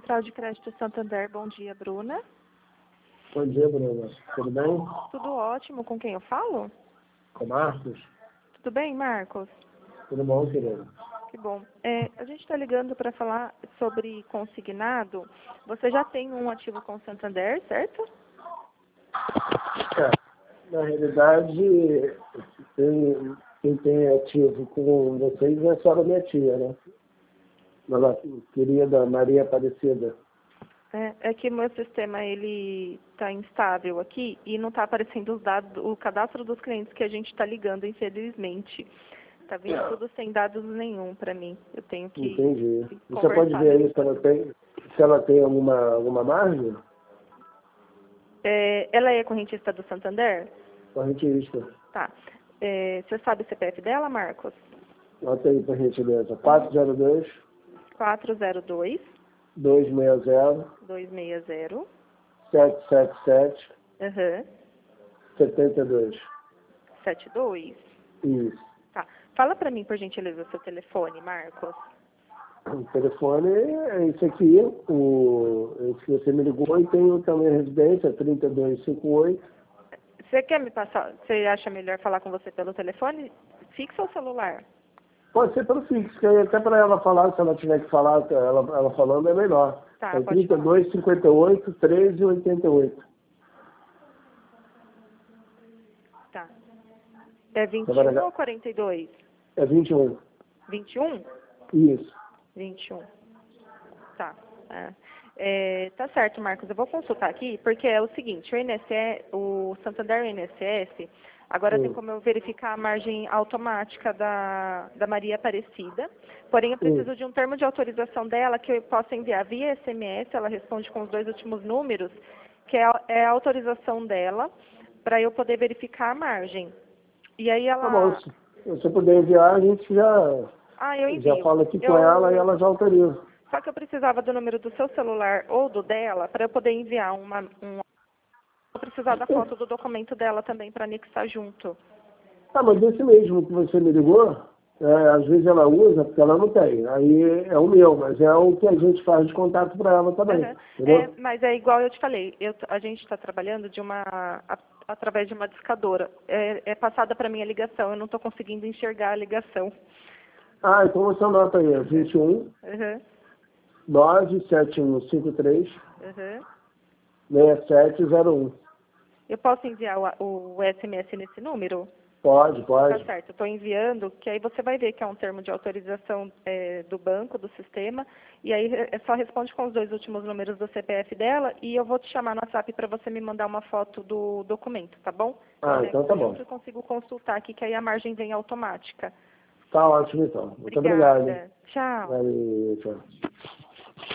Central de Crédito Santander, bom dia, Bruna. Bom dia, Bruna. Tudo bem? Tudo ótimo, com quem eu falo? Com Marcos? Tudo bem, Marcos? Tudo bom, querido? Que bom. A gente está ligando para falar sobre consignado. Você já tem um ativo com Santander, certo? Na realidade, quem tem ativo com vocês é só a minha tia, né? Nossa querida Maria Aparecida. É que o meu sistema ele está instável aqui e não está aparecendo os dados, o cadastro dos clientes que a gente está ligando, infelizmente. Está vindo tudo sem dados nenhum para mim. Eu tenho que Entendi. Você conversar pode ver aí depois. se ela tem alguma margem? Ela é correntista do Santander? Correntista. Tá. Você sabe o CPF dela, Marcos? Nota aí pra gentileza. 402 402 260 260 777 aham, 72. 72. Isso. Tá. Fala para mim, por gentileza, o seu telefone, Marcos. O telefone é esse aqui, esse que você me ligou, e tem também a residência, 3258. Você quer me passar? Você acha melhor falar com você pelo telefone? Fixo ou celular? Pode ser pelo fixo, que aí até para ela falar, se ela tiver que falar, ela falando é melhor. Tá, É pode falar. 3258 1388. Tá. É 21 ou 42? É 21. 21? Isso. 21. Tá. Tá certo, Marcos. Eu vou consultar aqui, porque é o seguinte, o Santander INSS, agora tem como eu verificar a margem automática da Maria Aparecida, porém eu preciso de um termo de autorização dela que eu possa enviar via SMS, ela responde com os 2 últimos números, que é a autorização dela, para eu poder verificar a margem. E aí ela... Tá bom, se você puder enviar, a gente eu já envio. fala aqui com ela e ela já autoriza. Só que eu precisava do número do seu celular ou do dela para eu poder enviar eu precisava da foto do documento dela também para anexar junto. Ah, mas esse mesmo que você me ligou, às vezes ela usa, porque ela não tem. Aí é o meu, mas é o que a gente faz de contato para ela também. Entendeu? Mas é igual eu te falei, a gente está trabalhando através de uma discadora. É passada para mim a ligação, eu não estou conseguindo enxergar a ligação. Ah, então você anota aí, 21 97153 6701. Eu posso enviar o SMS nesse número? Pode. Tá certo, eu estou enviando, que aí você vai ver que é um termo de autorização do banco, do sistema, e aí só responde com os 2 últimos números do CPF dela, e eu vou te chamar no WhatsApp para você me mandar uma foto do documento, tá bom? Então tá bom. Eu consigo consultar aqui, que aí a margem vem automática. Tá ótimo então. Muito Obrigada. obrigado. Tchau. Valeu, tchau.